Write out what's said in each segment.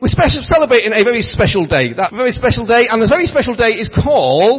celebrating a very special day. That very special day, and this very special day is called,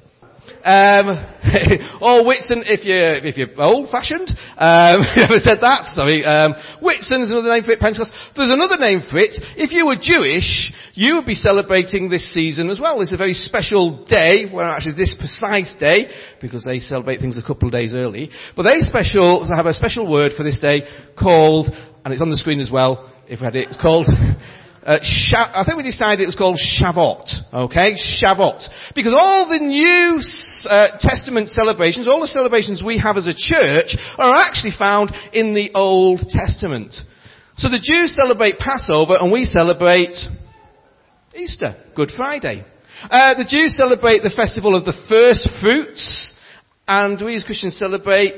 or Whitsun if you're old-fashioned. Whoever said that? Sorry. Whitsun is another name for it. Pentecost. There's another name for it. If you were Jewish, you would be celebrating this season as well. It's a very special day. Well, actually, this precise day, because they celebrate things a couple of days early. But they have a special word for this day called, and it's on the screen as well. If we had it, it's called. I think we decided it was called Shavuot, okay? Shavuot. Because all the New Testament celebrations, all the celebrations we have as a church, are actually found in the Old Testament. So the Jews celebrate Passover and we celebrate Easter, Good Friday. The Jews celebrate the festival of the first fruits, and we as Christians celebrate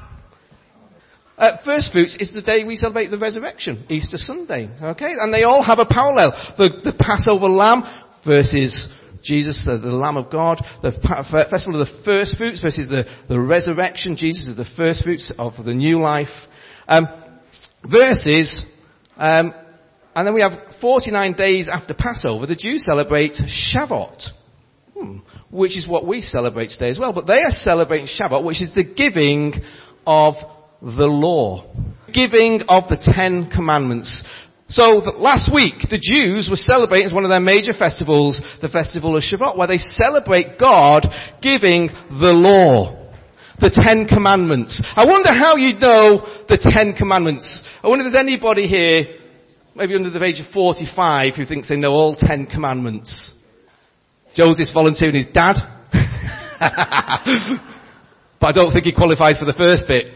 first fruits is the day we celebrate the resurrection, Easter Sunday, okay? And they all have a parallel. The Passover lamb versus Jesus, the Lamb of God. The festival of the first fruits versus the resurrection. Jesus is the first fruits of the new life. Versus, and then we have 49 days after Passover, the Jews celebrate Shavuot, which is what we celebrate today as well. But they are celebrating Shavuot, which is the giving of the law. Giving of the 10 Commandments. So last week, the Jews were celebrating as one of their major festivals, the festival of Shavuot, where they celebrate God giving the law. The 10 Commandments. I wonder how you know the 10 Commandments. I wonder if there's anybody here, maybe under the age of 45, who thinks they know all 10 Commandments. Joseph's volunteering his dad. But I don't think he qualifies for the first bit.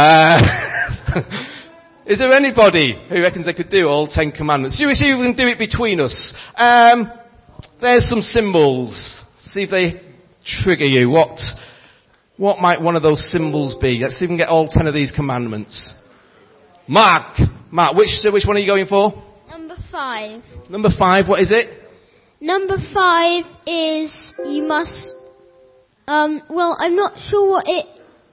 Is there anybody who reckons they could do all 10 Commandments? See if we can do it between us. There's some symbols. See if they trigger you. What might one of those symbols be? Let's see if we can get all 10 of these commandments. Mark, which one are you going for? Number 5. Number 5, what is it? Number 5 is you must, well, I'm not sure what it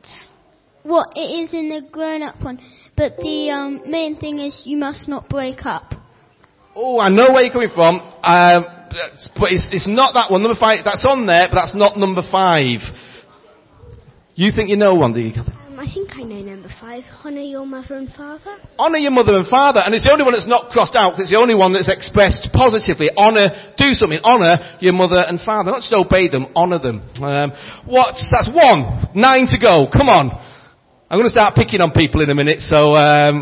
is in the grown-up one, but the main thing is you must not break up. Oh, I know where you're coming from, but it's not that one. Number 5, that's on there, but that's not number 5. You think you know one, do you, Cathy? I think I know number 5. Honour your mother and father. Honour your mother and father, and it's the only one that's not crossed out, because it's the only one that's expressed positively. Do something. Honour your mother and father. Not just obey them, honour them. That's 1. 9 to go. Come on. I'm going to start picking on people in a minute, so,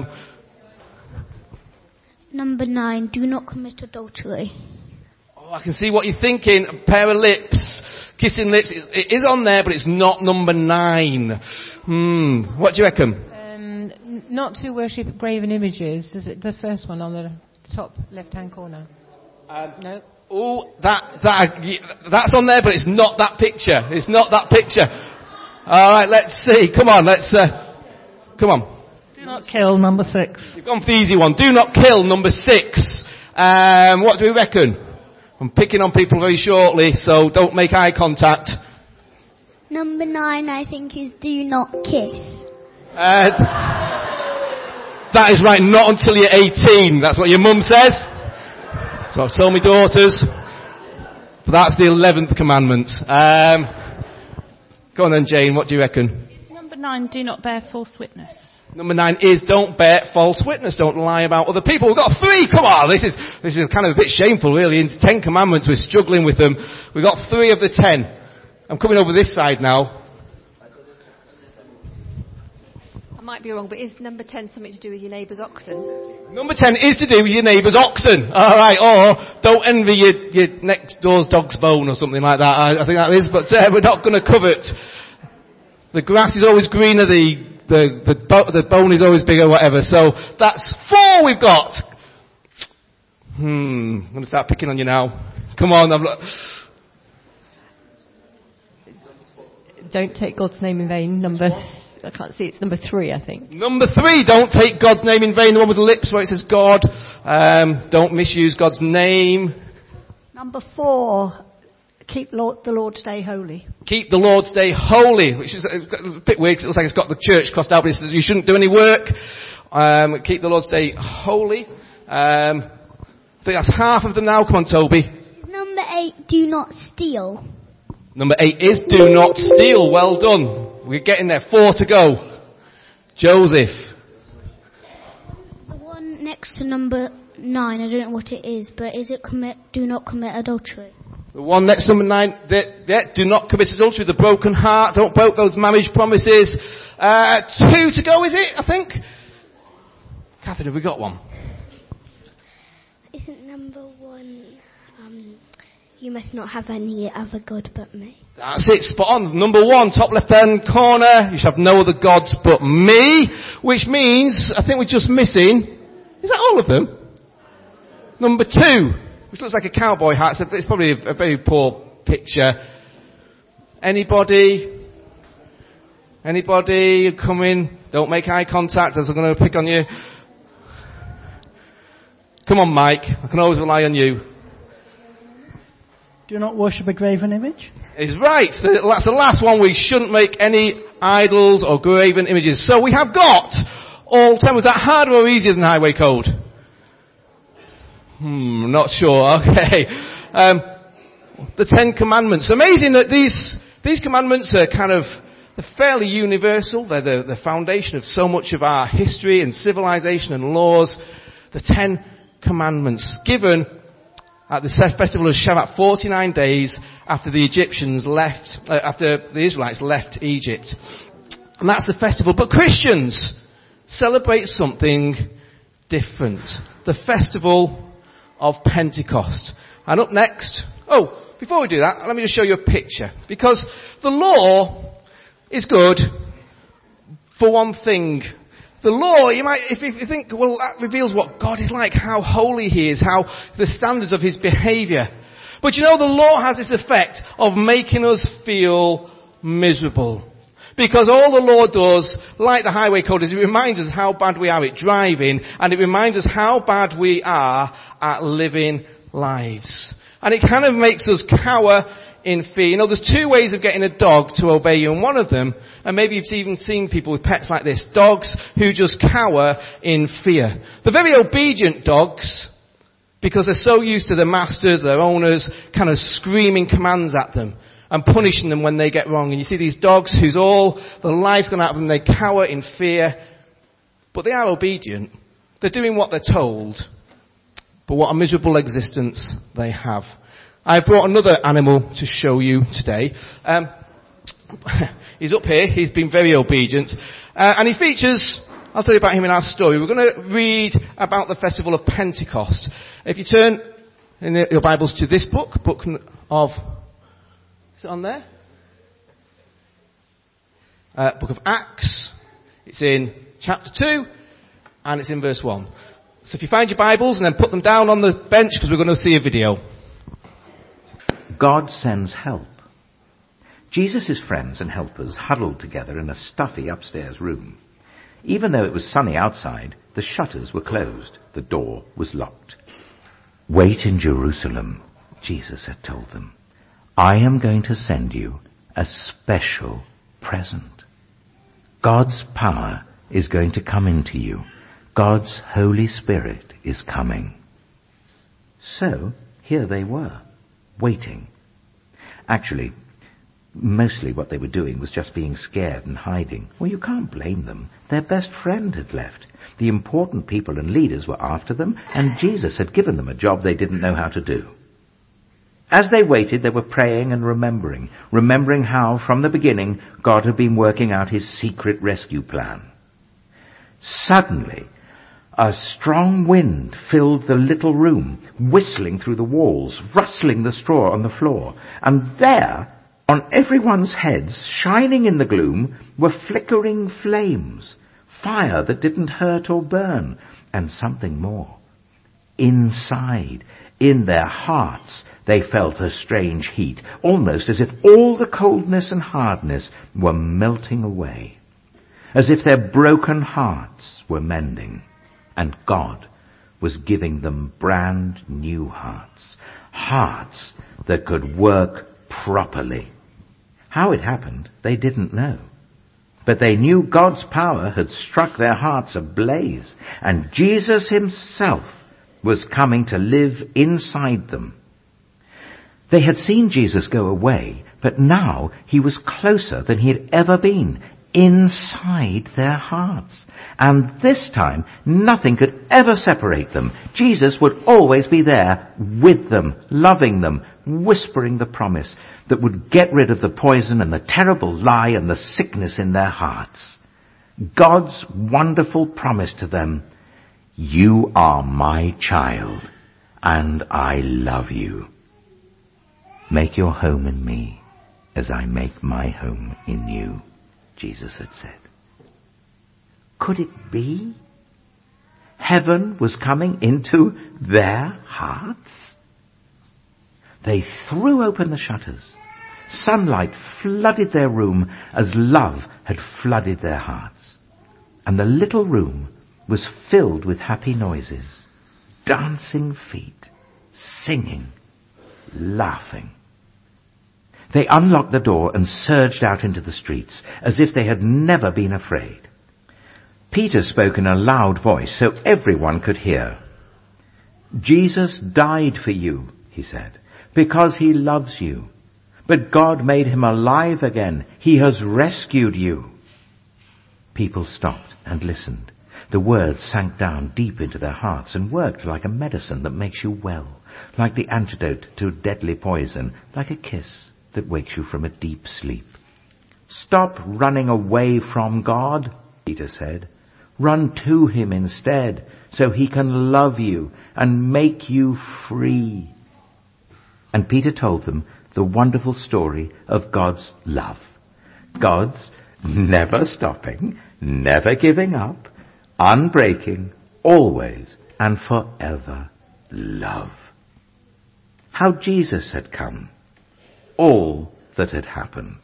Number 9, do not commit adultery. Oh, I can see what you're thinking. A pair of lips. Kissing lips. It is on there, but it's not number 9. What do you reckon? Not to worship graven images. Is it the first one on the top left-hand corner? No. Oh, that's on there, but it's not that picture. It's not that picture. Alright, let's see. Come on, come on. Do not kill, number 6. You've gone for the easy one. Do not kill, number 6. What do we reckon? I'm picking on people very shortly, so don't make eye contact. Number 9, I think, is do not kiss. That is right, not until you're 18. That's what your mum says. So I've told my daughters. But that's the 11th commandment. Go on then, Jane, what do you reckon? Number 9, do not bear false witness. Number 9 is don't bear false witness. Don't lie about other people. We've got 3. Come on, this is kind of a bit shameful, really. In 10 commandments, we're struggling with them. We've got 3 of the 10. I'm coming over this side now. I might be wrong, but is number 10 something to do with your neighbour's oxen? Number 10 is to do with your neighbour's oxen. All right, or don't envy your next door's dog's bone or something like that. I think that is, but we're not going to covet. The grass is always greener. The bone is always bigger, whatever. So that's 4 we've got. I'm going to start picking on you now. Come on. Don't take God's name in vain. I can't see, it's number 3, I think. Number 3, don't take God's name in vain. The one with the lips where it says God. Don't misuse God's name. Number 4, keep the Lord's Day holy. Keep the Lord's Day holy, which is a bit weird because it looks like it's got the church crossed out, but it says you shouldn't do any work. Keep the Lord's Day holy. I think that's half of them now. Come on, Toby. Number 8, do not steal. Number 8 is do not steal. Well done. We're getting there. 4 to go. Joseph. The one next to number 9, I don't know what it is, but is it do not commit adultery? The one next to number 9, do not commit adultery, the broken heart, don't break those marriage promises. 2 to go, is it, I think? Catherine, have we got one? Isn't number 1, you must not have any other god but me? That's it, spot on. Number 1, top left-hand corner, you shall have no other gods but me, which means, I think we're just missing, is that all of them? Number 2, which looks like a cowboy hat, so it's probably a very poor picture. Anybody come in? Don't make eye contact as I'm going to pick on you. Come on, Mike. I can always rely on you. Do not worship a graven image. It's right. That's the last one. We shouldn't make any idols or graven images. So we have got all 10. Was that harder or easier than Highway Code? Not sure. Okay. The 10 Commandments. Amazing that these commandments are they're fairly universal. They're the foundation of so much of our history and civilization and laws. The 10 Commandments given at the festival of Shavuot 49 days after the Israelites left Egypt. And that's the festival. But Christians celebrate something different. The festival of Pentecost. And up next, before we do that, let me just show you a picture. Because the law is good for one thing. The law, if you think, well, that reveals what God is like, how holy He is, how the standards of His behaviour. But the law has this effect of making us feel miserable. Because all the law does, like the Highway Code, is it reminds us how bad we are at driving, and it reminds us how bad we are at living lives. And it kind of makes us cower in fear. There's 2 ways of getting a dog to obey you, and one of them, and maybe you've even seen people with pets like this, dogs who just cower in fear. The very obedient dogs, because they're so used to their masters, their owners, kind of screaming commands at them and punishing them when they get wrong. And you see these dogs whose all the life's gone out of them, they cower in fear, but they are obedient. They're doing what they're told, but what a miserable existence they have. I've brought another animal to show you today. He's up here. He's been very obedient. And he features, I'll tell you about him in our story. We're going to read about the festival of Pentecost. If you turn in your Bibles to this book of, is it on there? Book of Acts. It's in chapter 2 and it's in verse 1. So if you find your Bibles and then put them down on the bench because we're going to see a video. God sends help. Jesus' friends and helpers huddled together in a stuffy upstairs room. Even though it was sunny outside, the shutters were closed. The door was locked. Wait in Jerusalem, Jesus had told them. I am going to send you a special present. God's power is going to come into you. God's Holy Spirit is coming. So, here they were, waiting. Actually, mostly what they were doing was just being scared and hiding. Well, you can't blame them. Their best friend had left. The important people and leaders were after them, and Jesus had given them a job they didn't know how to do. As they waited, they were praying and remembering how, from the beginning, God had been working out His secret rescue plan. Suddenly, a strong wind filled the little room, whistling through the walls, rustling the straw on the floor. And there, on everyone's heads, shining in the gloom, were flickering flames, fire that didn't hurt or burn, and something more. Inside, in their hearts, they felt a strange heat, almost as if all the coldness and hardness were melting away, as if their broken hearts were mending. And God was giving them brand new hearts, hearts that could work properly. How it happened, they didn't know. But they knew God's power had struck their hearts ablaze, and Jesus Himself was coming to live inside them. They had seen Jesus go away, but now he was closer than he had ever been, inside their hearts. And this time, nothing could ever separate them. Jesus would always be there with them, loving them, whispering the promise that would get rid of the poison and the terrible lie and the sickness in their hearts. God's wonderful promise to them, "You are my child, and I love you. Make your home in me as I make my home in you," Jesus had said. Could it be? Heaven was coming into their hearts? They threw open the shutters. Sunlight flooded their room as love had flooded their hearts. And the little room was filled with happy noises, dancing feet, singing, laughing. They unlocked the door and surged out into the streets as if they had never been afraid. Peter spoke in a loud voice so everyone could hear. "Jesus died for you," he said, "because he loves you. But God made him alive again. He has rescued you." People stopped and listened. The words sank down deep into their hearts and worked like a medicine that makes you well, like the antidote to deadly poison, like a kiss that wakes you from a deep sleep. "Stop running away from God," Peter said. "Run to him instead, so he can love you and make you free." And Peter told them the wonderful story of God's love. God's never stopping, never giving up, unbreaking, always and forever love. How Jesus had come. All that had happened.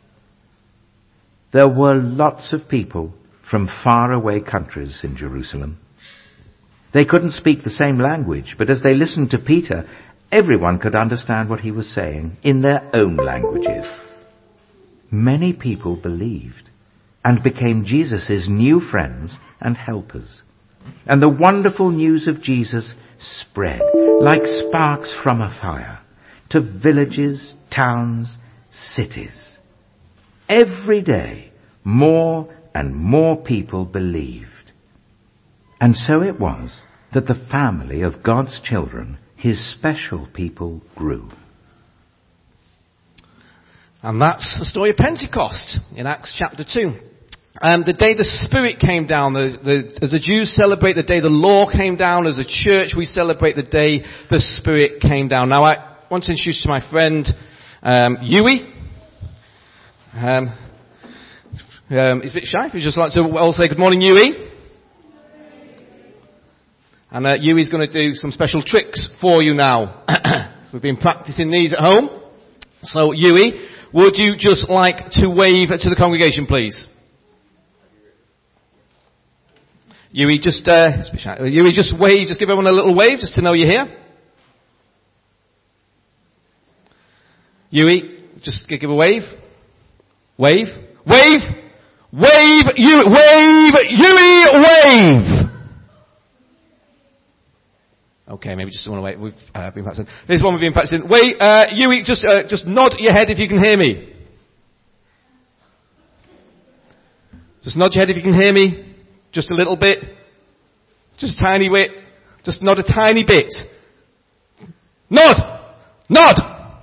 There were lots of people from faraway countries in Jerusalem. They couldn't speak the same language, but as they listened to Peter, everyone could understand what he was saying in their own languages. Many people believed and became Jesus' new friends and helpers. And the wonderful news of Jesus spread like sparks from a fire to villages, towns, cities. Every day, more and more people believed. And so it was that the family of God's children, his special people, grew. And that's the story of Pentecost in Acts chapter 2. The day the Spirit came down, as the Jews celebrate the day the law came down, as a church we celebrate the day the Spirit came down. Now I want to introduce to my friend Yui. He's a bit shy. He'd just like to all say good morning, Yui. And Yui's going to do some special tricks for you now. We've been practicing these at home. So Yui, would you just like to wave to the congregation, please? Yui, just wave, just give everyone a little wave, just to know you're here. Yui, just give a wave. Wave. Wave! Wave! Yui! Wave! Yui! Wave! Okay, maybe just someone wait. We've been practicing. This one we've been practicing. Wait, Yui, just nod your head if you can hear me. Just nod your head if you can hear me. Just a little bit. Just a tiny bit. Just nod a tiny bit. Nod! Nod!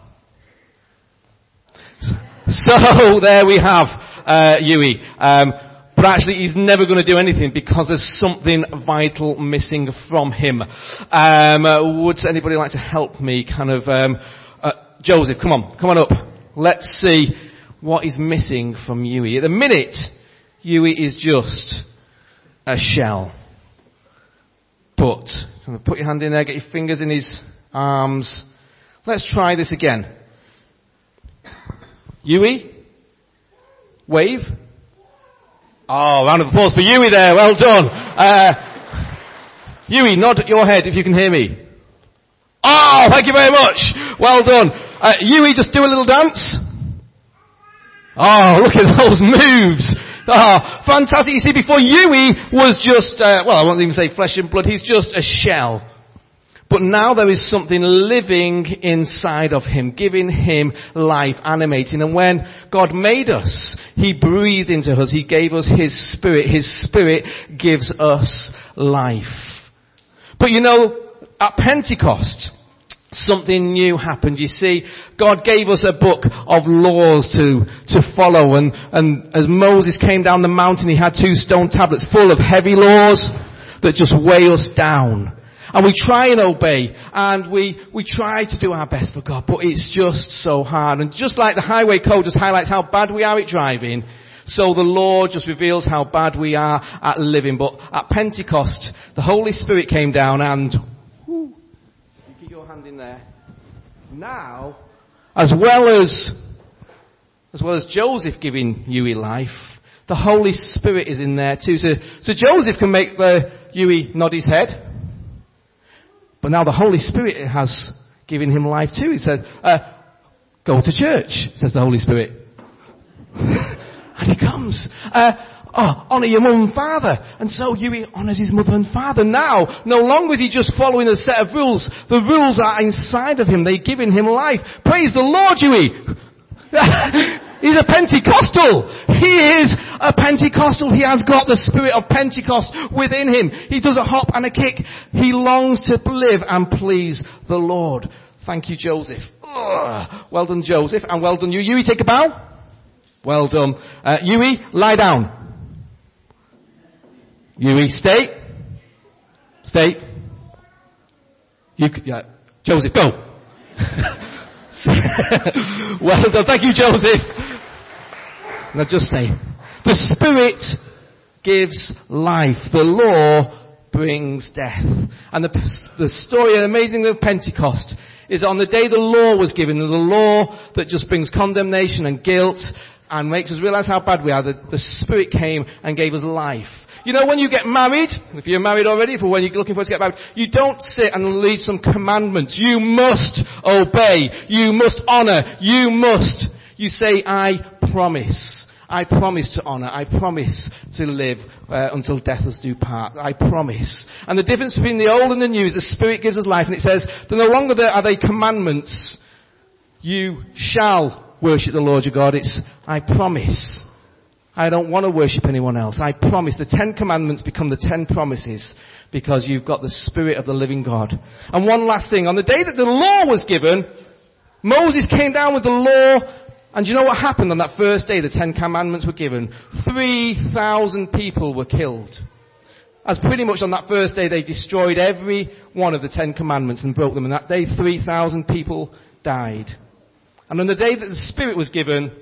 So, there we have, Yui. But actually he's never going to do anything because there's something vital missing from him. Would anybody like to help me? Joseph, come on up. Let's see what is missing from Yui. At the minute, Yui is just a shell. But, put your hand in there, get your fingers in his arms. Let's try this again. Yui, wave. Oh, round of applause for Yui there. Well done. Yui, nod your head if you can hear me. Oh, thank you very much. Well done. Yui, just do a little dance. Oh, look at those moves. Oh, fantastic. You see, before Yui was just, I won't even say flesh and blood. He's just a shell. But now there is something living inside of him, giving him life, animating. And when God made us, he breathed into us. He gave us his Spirit. His Spirit gives us life. But you know, at Pentecost, something new happened. You see, God gave us a book of laws to follow. And as Moses came down the mountain, he had 2 stone tablets full of heavy laws that just weigh us down. And we try and obey, and we try to do our best for God, but it's just so hard. And just like the highway code just highlights how bad we are at driving, so the law just reveals how bad we are at living. But at Pentecost, the Holy Spirit came down and, get your hand in there. Now, as well as Joseph giving Huey life, the Holy Spirit is in there too. So Joseph can make Huey nod his head. But now the Holy Spirit has given him life too. He said, go to church, says the Holy Spirit. And he comes. Honour your mum and father. And so Huey honours his mother and father. Now, no longer is he just following a set of rules. The rules are inside of him. They're giving him life. Praise the Lord, Huey. He's a Pentecostal. He is a Pentecostal. He has got the spirit of Pentecost within him. He does a hop and a kick. He longs to live and please the Lord. Thank you, Joseph. Well done, Joseph. And well done, you. Huey, take a bow. Well done. Huey, lie down. Huey, stay. Stay. Joseph, go. Well done. Thank you, Joseph. Now just say, the Spirit gives life. The law brings death. And the story, the amazing of Pentecost, is on the day the law was given, the law that just brings condemnation and guilt and makes us realize how bad we are, the Spirit came and gave us life. You know, when you get married, if you're married already, for when you're looking for to get married, you don't sit and read some commandments. You must obey. You must honour. You say, I promise. I promise to honour. I promise to live until death us do part. I promise. And the difference between the old and the new is the Spirit gives us life, and it says that no longer are they commandments. You shall worship the Lord your God. It's, I promise. I don't want to worship anyone else. I promise. The 10 commandments become the 10 promises because you've got the Spirit of the living God. And one last thing. On the day that the law was given, Moses came down with the law. And do you know what happened on that first day the 10 commandments were given? 3,000 people were killed. As pretty much on that first day they destroyed every one of the 10 commandments and broke them. And that day 3,000 people died. And on the day that the Spirit was given,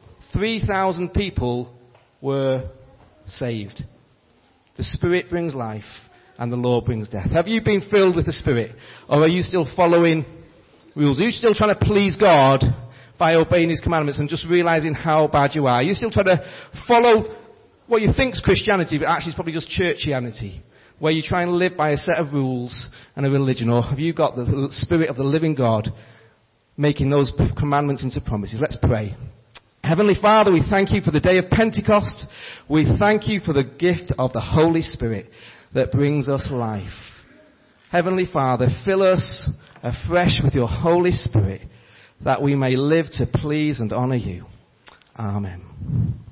3,000 people were saved. The Spirit brings life and the law brings death. Have you been filled with the Spirit? Or are you still following rules? Are you still trying to please God by obeying His commandments and just realizing how bad you are? Are you still trying to follow what you think is Christianity, but actually it's probably just churchianity, where you try and live by a set of rules and a religion? Or have you got the Spirit of the living God making those commandments into promises? Let's pray. Heavenly Father, we thank you for the day of Pentecost. We thank you for the gift of the Holy Spirit that brings us life. Heavenly Father, fill us afresh with your Holy Spirit that we may live to please and honour you. Amen.